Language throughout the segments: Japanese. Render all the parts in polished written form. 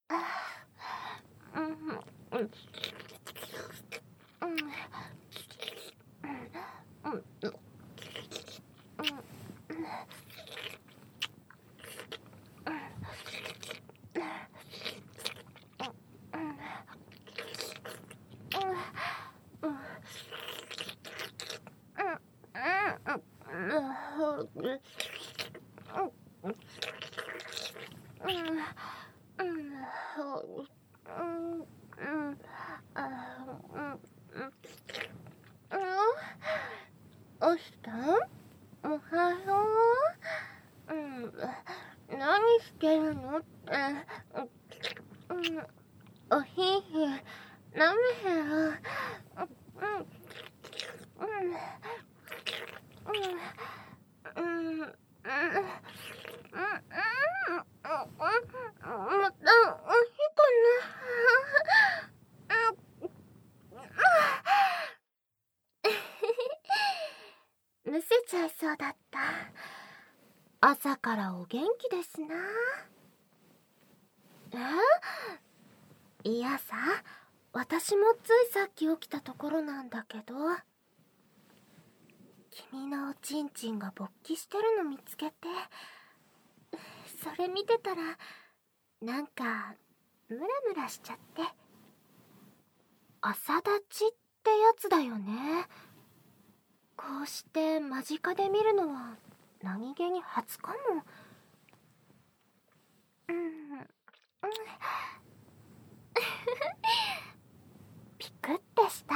おひたん、おはよう。何してるのって。おひひ、なめへん。またおひかな。むせちゃいそうだった。朝からお元気ですな。いやさ、私もついさっき起きたところなんだけど、君のおちんちんが勃起してるの見つけて、それ見てたらなんかムラムラしちゃって。朝立ちってやつだよね。こうして間近で見るのは何気に初かも。ピクってした。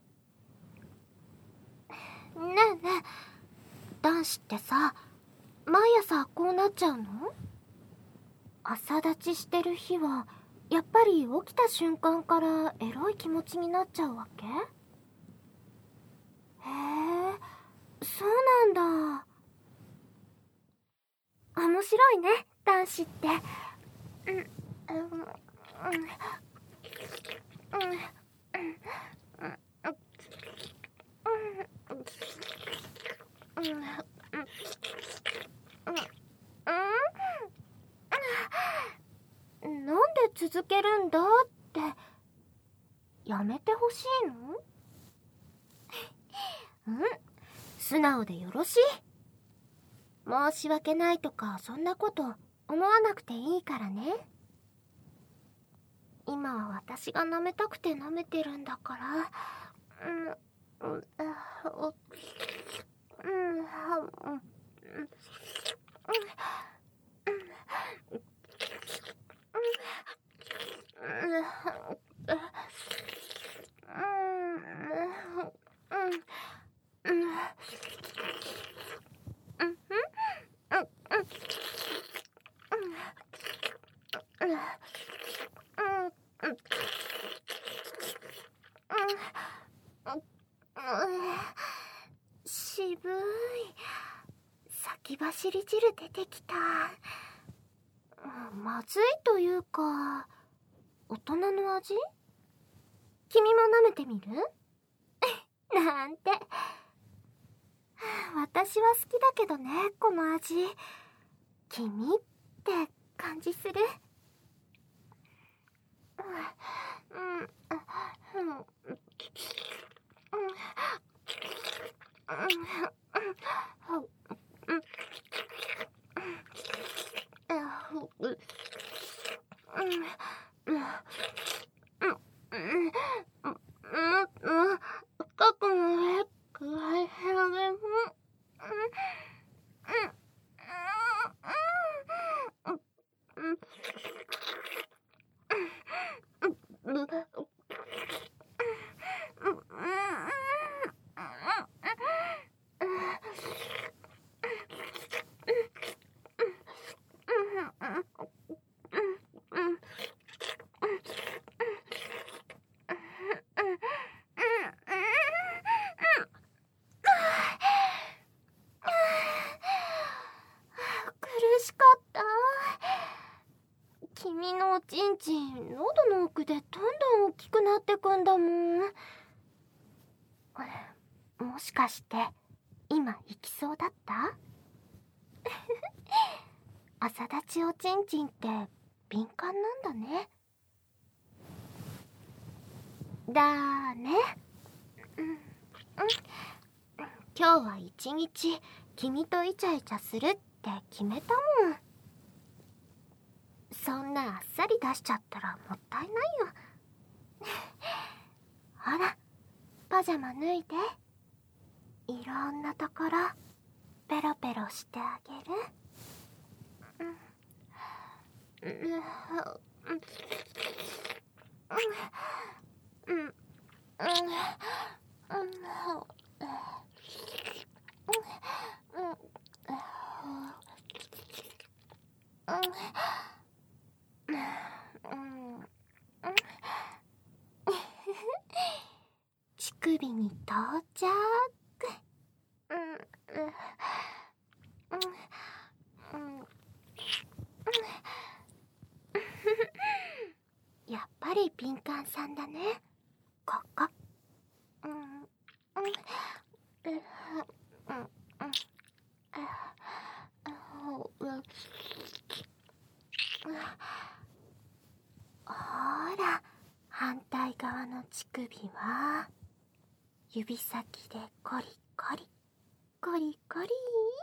ねえねえ、男子ってさ、毎朝こうなっちゃうの？朝立ちしてる日はやっぱり起きた瞬間からエロい気持ちになっちゃうわけ？へえ、そうなんだ。面白いね、男子って。なんで続けるんだってやめてほしいの？素直でよろしい。申し訳ないとかそんなこと思わなくていいからね。今は私が舐めたくて舐めてるんだから。渋い。先走り汁出てきた。まずいというか、大人の味？君も舐めてみる？なんて。私は好きだけどね、この味。君って感じする。深くないくらいヘラでも。苦しかった。君のおちんちん喉の奥でどんどん大きくなってくんだもん。もしかして今行きそうだった？朝立ちおちんちんって敏感なんだね。だね。今日は一日君とイチャイチャするって決めたもん。そんなあっさり出しちゃったらもったいないよ。ほら、パジャマ脱いで。いろんなところペロペロしてあげる。乳首に到着。やっぱり敏感さんだね。ここ。ほら、反対側の乳首は指先でコリコリコリコリ。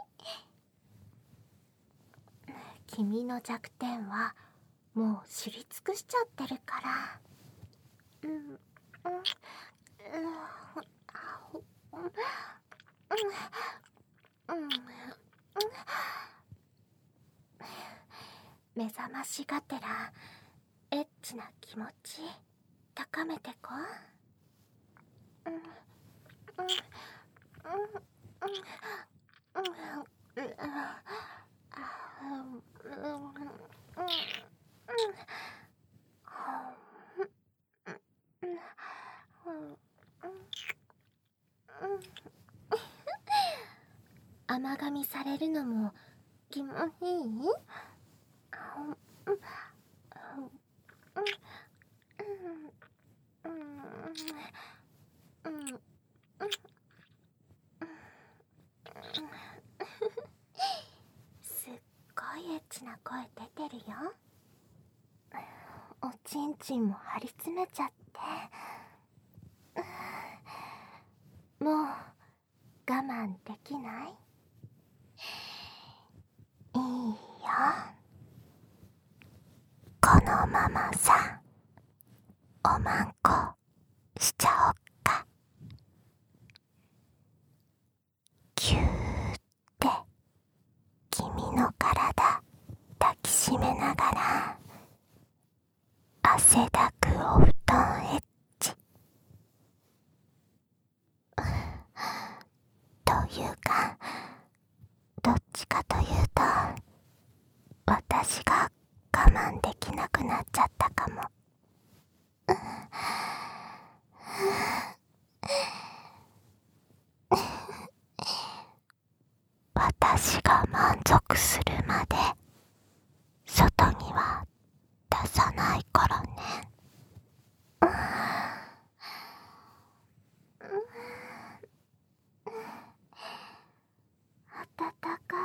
君の弱点はもう知り尽くしちゃってるから。目覚ましがてらエッチな気持ち高めてこ。甘噛みされるのも気もいい？すっごいエッチな声出てるよ。おちんちんも張り詰めちゃって。もう我慢できない？いいよ。このままさ、おまんこしちゃおっか。ぎゅーって君の体抱きしめながら汗だくお布団エッチ。というか、どっちかというと私が我慢できなくなっちゃったかも。私が満足するまで外には出さないからね。暖か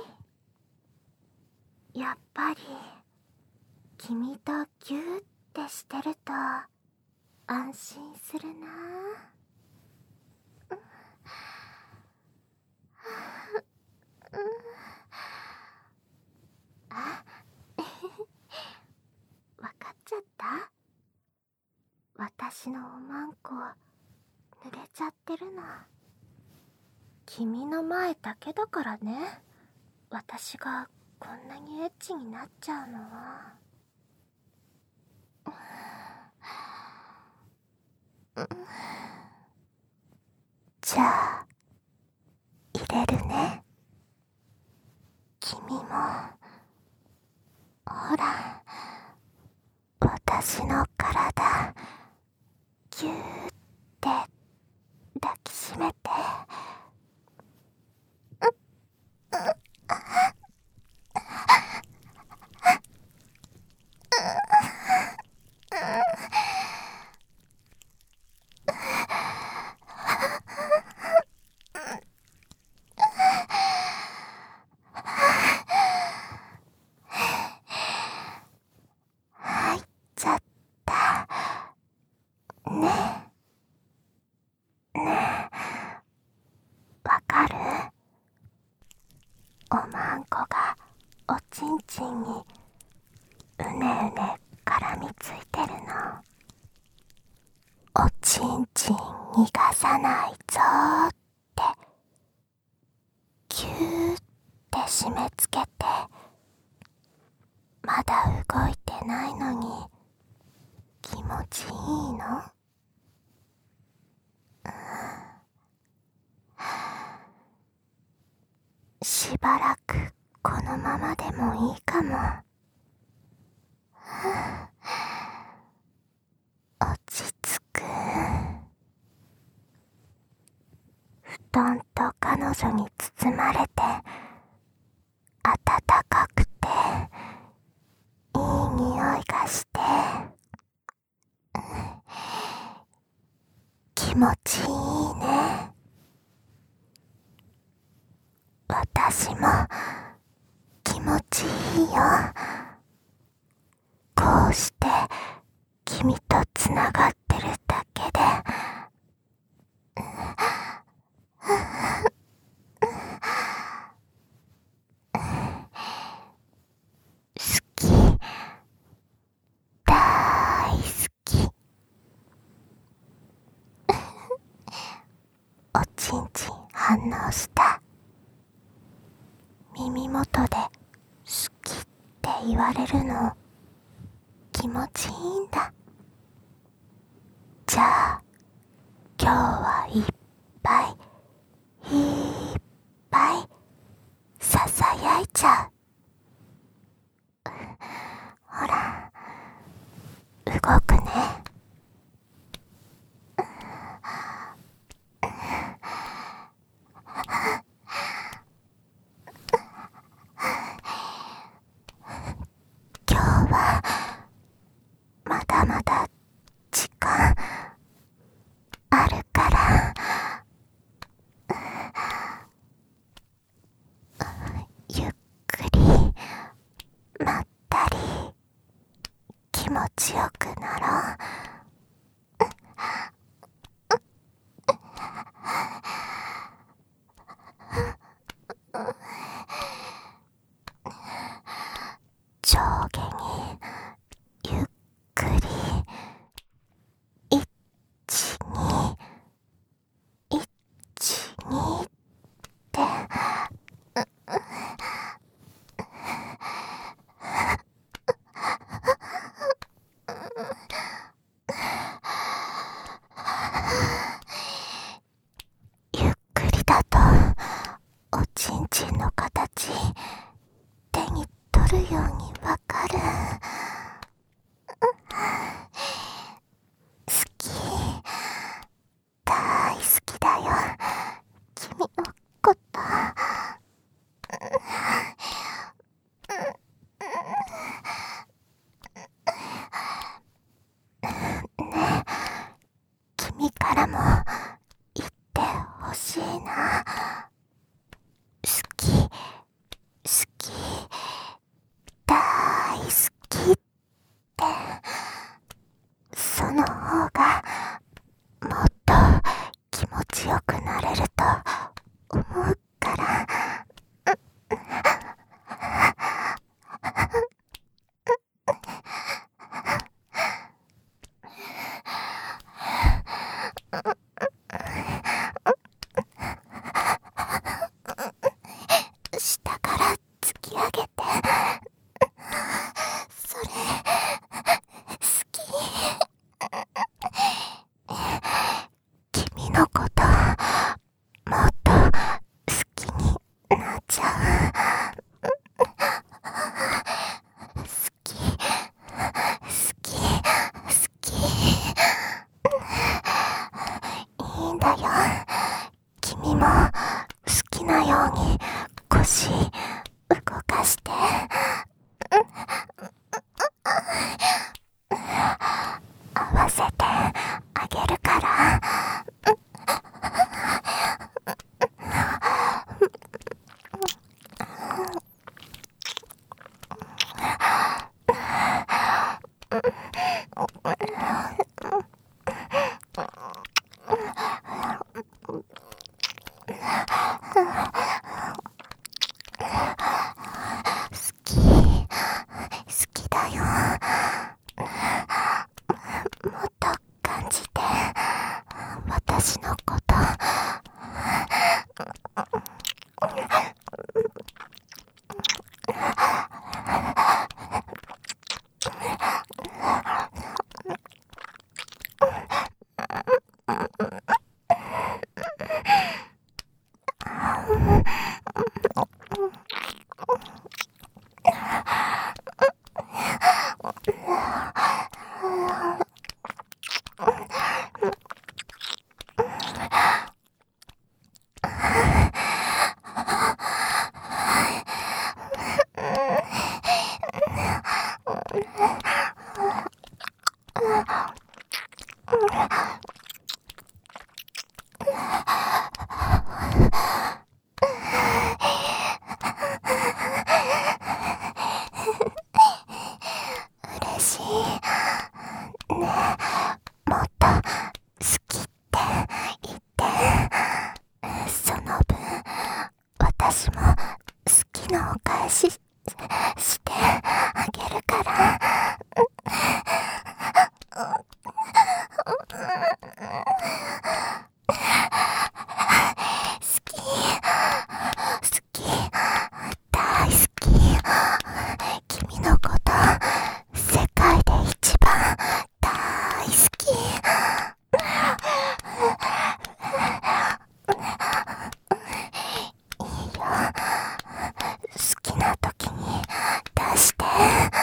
い。やっぱり君とギューってしてると安心するな。あわかっちゃった？私のおまんこ濡れちゃってるの。君の前だけだからね。私がこんなにエッチになっちゃうのは。じゃあ入れるね。君もほら、私の体ぎゅーって抱きしめて。 ねえ、わかる？おまんこがおちんちんにうねうね絡みついてるの。おちんちん逃がさないぞーってぎゅーって締め付けて、まだ動いてないのに気持ちいいの？しばらくこのままでもいいかも。落ち着く。布団と彼女に包まれて暖かくていい匂いがして、気持ちいいね。私も気持ちいいよ。こうして君とつながってるだけで好き、大好き。おちんちん反応した。耳元で好きって言われるの気持ちいいんだ。じゃあ今日はいっぱいいっぱいささやいちゃう。ほら動くね。今日はまだまだ時間あるから、ゆっくりまったり気持ちよくなろう。上下にゆっくり1、2、1、2って嬉しいね。もっと好きって言って、その分私も好きのお返ししてあげるから。好き、好き、大好き。君のこと世界で一番大好き。いいよ、好きな時に出して。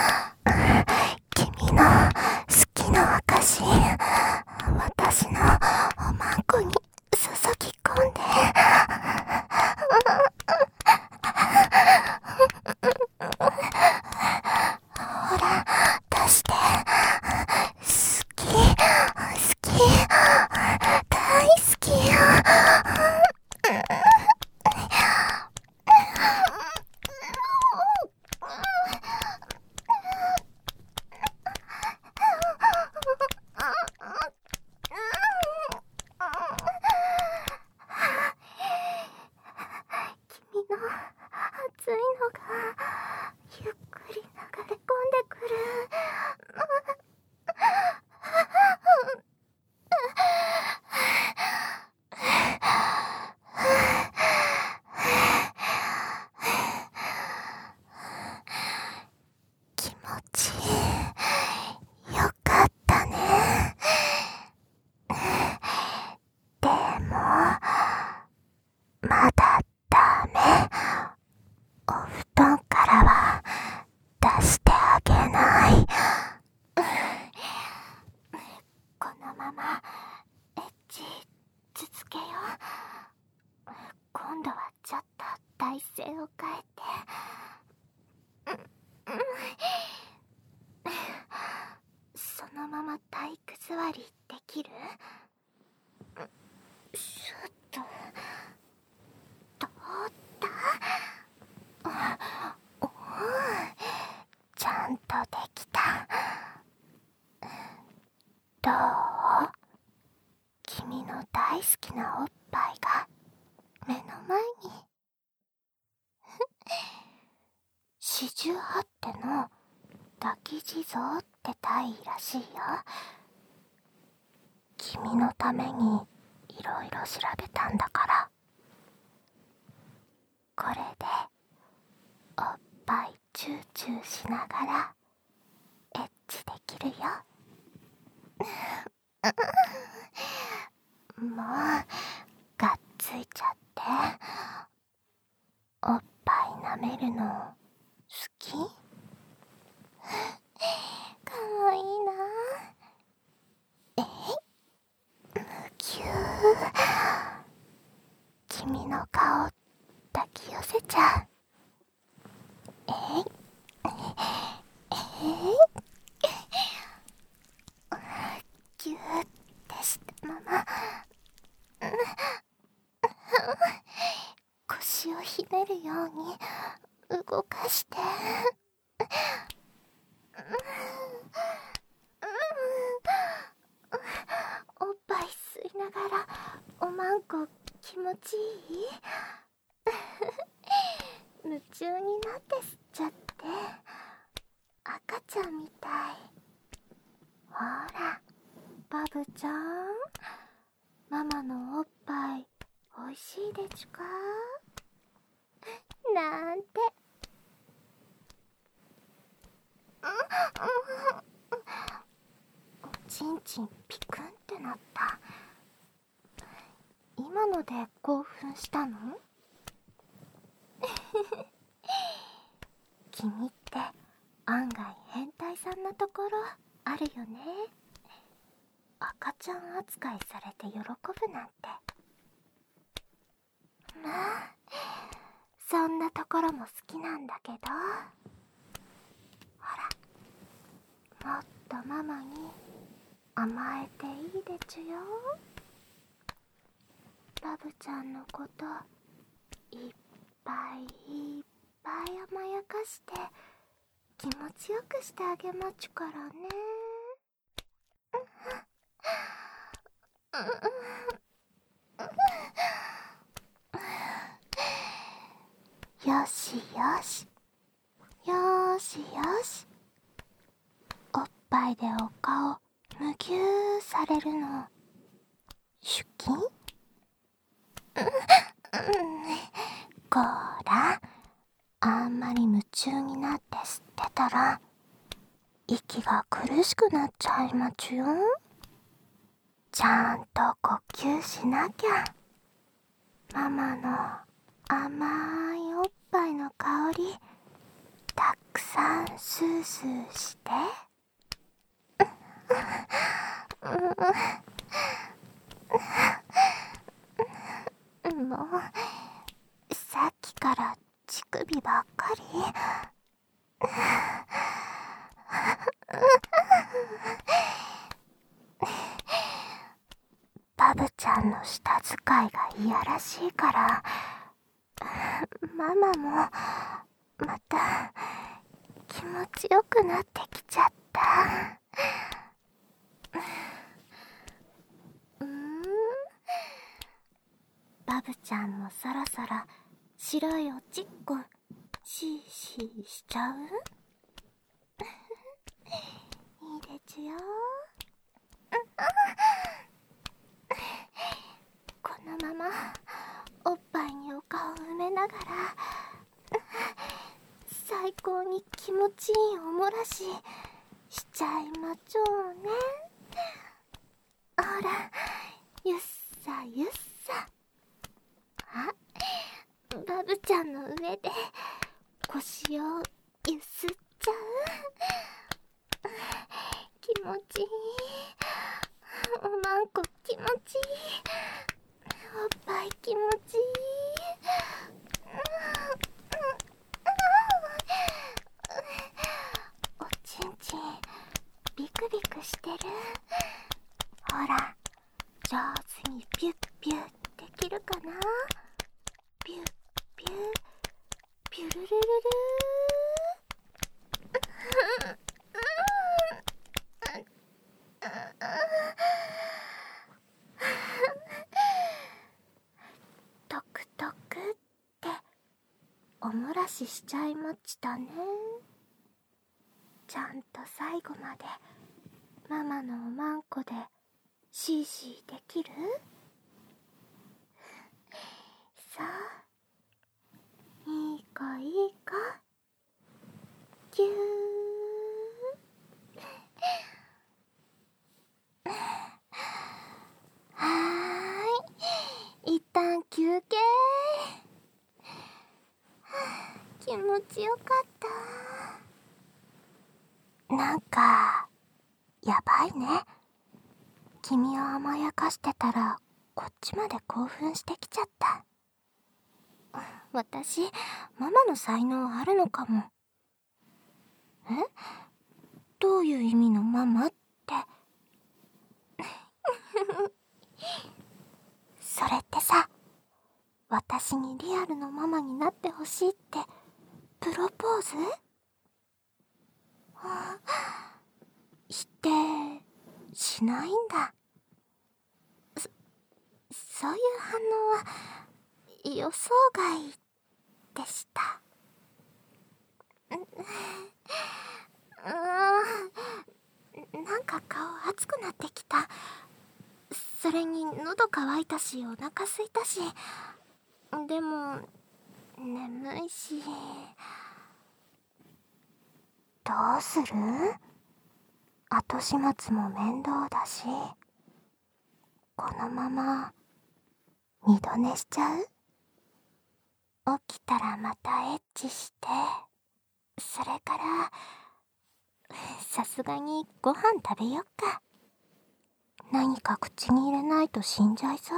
君の好きの証、私のおまんこに注ぎ込んで。ほら、出して。好き、好き、大好きよ。君の熱いのがゆっくり流れ込んでくる。気持ちよかったね。でもまだダメ。お布団からは出してあげない。このままエッチ続けよう。今度はちょっと体勢を変えて。そのまま体育座りできる？ちょっとどうだ？おお、ちゃんとできた。どう？君の大好きなおっぱいが目の前に。四十八手の抱き地蔵って体位らしいよ。君のためにいろいろ調べたんだから。これでおっぱいチューチューしながらエッチできるよ。もうがっついちゃって。おっぱい舐めるの好き？かわいいな。むぎゅー。君の顔抱き寄せちゃう。ぎゅーってしたまま腰をひねるように動かして。おっぱい吸いながらおまんこ気持ちいい？夢中になって吸っちゃって赤ちゃんみたい。ほらバブちゃん、ママのおっぱいおいしいでちゅかなんて。おちんちんピクンってなった。今ので興奮したの？君って案外変態さんなところあるよね。赤ちゃん扱いされて喜ぶなんて。まあそんなところも好きなんだけど。ほらママに甘えていいでちゅよ。ラブちゃんのこといっぱいいっぱい甘やかして気持ちよくしてあげまちゅからね。よしよしよしよし。おっぱいでお顔むぎゅーされるの出勤？こら、あんまり夢中になって吸ってたら息が苦しくなっちゃいまちゅよ。ちゃんと呼吸しなきゃ。ママの甘いおっぱいの香りたくさんスースーして。もうさっきから乳首ばっかり。バブちゃんの舌使いがいやらしいからママもまた気持ちよくなってきちゃった。バブちゃんもそろそろ白いおちっこシーシーしちゃう？いいでちゅよ。このままおっぱいにお顔を埋めながら最高に気持ちいいおもらししちゃいまちょうね。ほら、ゆっさゆっさ。あ、バブちゃんの上で腰をゆすっちゃう。気持ちいい。おまんこ気持ちいい。おっぱい気持ちいい。おちんちんビクビクしてる。ほら、上手にピュッピュッできるかな。ピュッピュッピュルルルルトクトクっておもらししちゃいましたね。ちゃんと最後までママのおまんこでシーシーできる？さあ、いい子いい子、ぎゅー。はーい、一旦休憩。気持ちよかった。なんかやばいね。君を甘やかしてたらこっちまで興奮してきちゃった。私、ママの才能あるのかも。え？どういう意味のママって。それってさ、私にリアルのママになってほしいってプロポーズ？否定しないんだ。そういう反応は予想外でした。なんか顔熱くなってきた。それに喉乾いたしお腹空いたし、でも眠いし。どうする？後始末も面倒だし、このまま二度寝しちゃう？起きたらまたエッチして、それからさすがにご飯食べよっか。何か口に入れないと死んじゃいそう。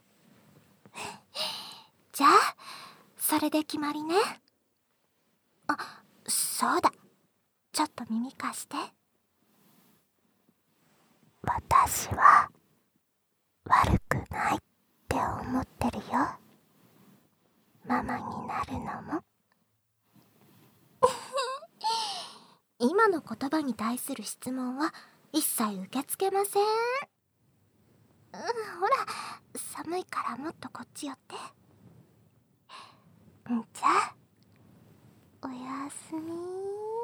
じゃあそれで決まりね。あ、そうだ、ちょっと耳貸して。 私は悪くないって思ってるよ。ママになるのも。 今の言葉に対する質問は一切受け付けません。ほら、寒いからもっとこっち寄って。 じゃあおやすみ。